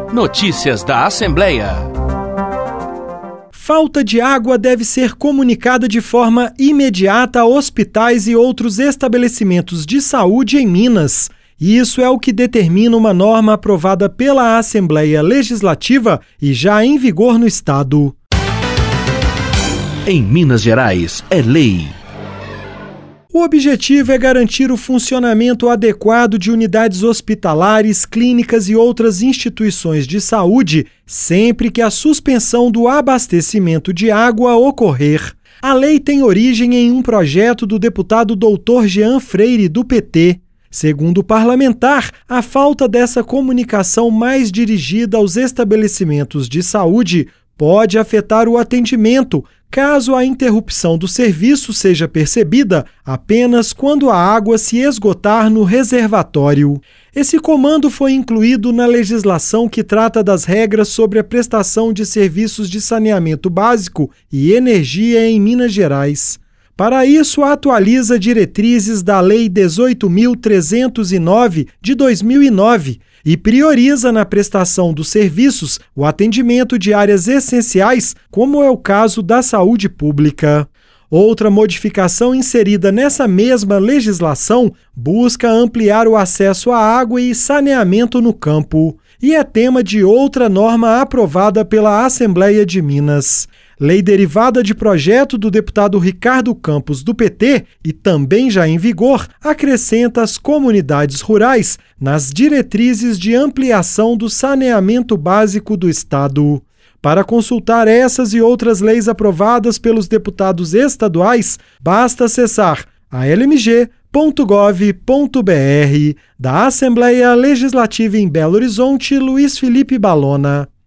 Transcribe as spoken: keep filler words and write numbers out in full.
Notícias da Assembleia. Falta de água deve ser comunicada de forma imediata a hospitais e outros estabelecimentos de saúde em Minas. Isso é o que determina uma norma aprovada pela Assembleia Legislativa e já em vigor no Estado. Em Minas Gerais, é lei. O objetivo é garantir o funcionamento adequado de unidades hospitalares, clínicas e outras instituições de saúde, sempre que a suspensão do abastecimento de água ocorrer. A lei tem origem em um projeto do deputado doutor Jean Freire, do P T. Segundo o parlamentar, a falta dessa comunicação mais dirigida aos estabelecimentos de saúde pode afetar o atendimento, caso a interrupção do serviço seja percebida apenas quando a água se esgotar no reservatório. Esse comando foi incluído na legislação que trata das regras sobre a prestação de serviços de saneamento básico e energia em Minas Gerais. Para isso, atualiza diretrizes da Lei dezoito mil trezentos e nove de dois mil e nove e prioriza na prestação dos serviços o atendimento de áreas essenciais, como é o caso da saúde pública. Outra modificação inserida nessa mesma legislação busca ampliar o acesso à água e saneamento no campo, e é tema de outra norma aprovada pela Assembleia de Minas. Lei derivada de projeto do deputado Ricardo Campos, do P T, e também já em vigor, acrescenta as comunidades rurais nas diretrizes de ampliação do saneamento básico do Estado. Para consultar essas e outras leis aprovadas pelos deputados estaduais, basta acessar a l m g ponto gov ponto b r. Da Assembleia Legislativa em Belo Horizonte, Luiz Felipe Balona.